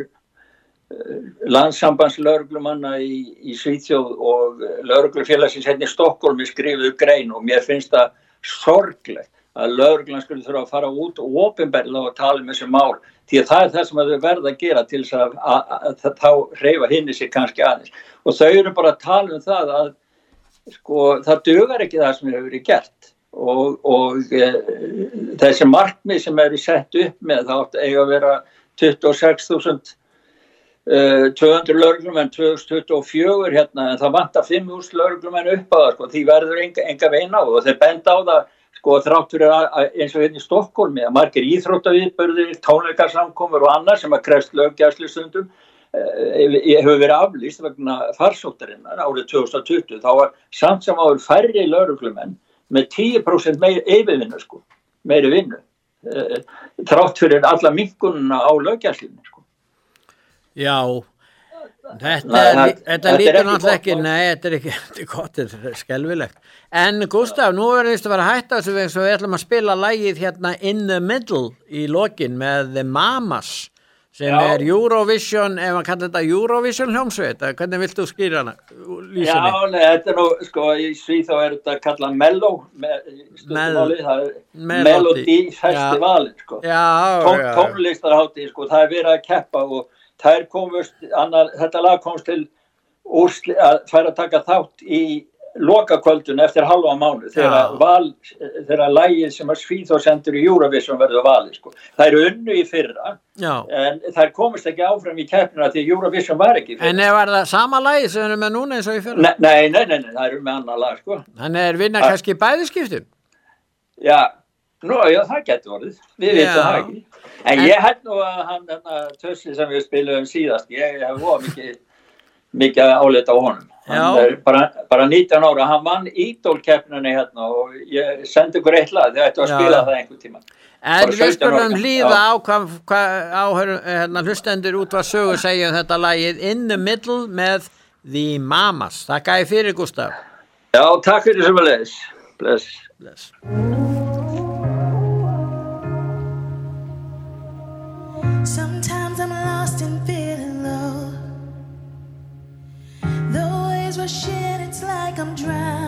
Speaker 3: landssambandslögreglumanna í Svíþjóð og lögreglufélagsins í Stokkólmi skrifuðu grein og mér finnst það sorglegt að lögreglan skulle þurfa að fara út og opinberlega og tala þessi mál því að það er það sem þau verða að gera til þess að þá hreyfa hinni sig kannski aðeins og þau eru bara að tala það að það dugar ekki það sem hefur verið gert. Og þessi markmið sem eru sett upp með það átt eiga að vera 26.200 lögreglumenn 2024 en það vantar 5.000 lögreglumenn upp á það því verður enga veginn á og þeir benda á það þrátt fyrir eins og í Stokkólmi að margir íþróttaviðburðir, tónleikasamkomur og annað sem að krefst löggæslustundum hefur verið aflýst vegna farsóttarinnar árið 2020 þá var samt sem áður færri lögreglumenn með 10% yfirvinnu meiri vinnu þrátt fyrir alla minkununa á löggæslunni
Speaker 2: Já þetta lítur náttúrulega ekki þetta er ekki gott, þetta er skelfilegt en Gústaf, nú verðum við að fara að hætta þessu veginn svo við ætlum að spila lagið In the Middle í lokin með The Mamas sem er Eurovision, ef maður kallar þetta Eurovision hljómsveit, hvernig vilt þú skýra hana?
Speaker 3: Já, þetta er nú, í Svíþjóð er þetta kallað Melody Festivalin, tónlistarhátíð, það er verið að keppa og þær komust, þetta lag komst til að færa að taka þátt í lokakvöldun eftir halva mánuð þegar lagið sem að Svíþjóð sendur í Eurovision verður valið Það eru unnu í fyrra en þær komist ekki áfram í keppnina því Eurovision var ekki í fyrra. En
Speaker 2: var það sama lagið sem eru með núna eins og í fyrra?
Speaker 3: Nei, það eru með annar lag
Speaker 2: Þannig er vinna kannski bæði skiptum?
Speaker 3: Já, það getur orðið við vitum það ekki en ég held nú að hann Tössi sem við spilum síðast ég hef voru mikið álita á honum hann er bara 19 ára hann vann Idol-keppninni og ég sendi ykkur eitt lag þið ættu að spila það einhvern tíma
Speaker 2: en við skulum hlýða á hvað hlustendur útvarpssögu segja þetta lagið In the Middle með The Mamas Þakka ég fyrir Gústaf
Speaker 3: Já, takk fyrir sömuleiðis Bless
Speaker 7: Sometimes I'm lost and feeling low Rushing, it's like I'm drowning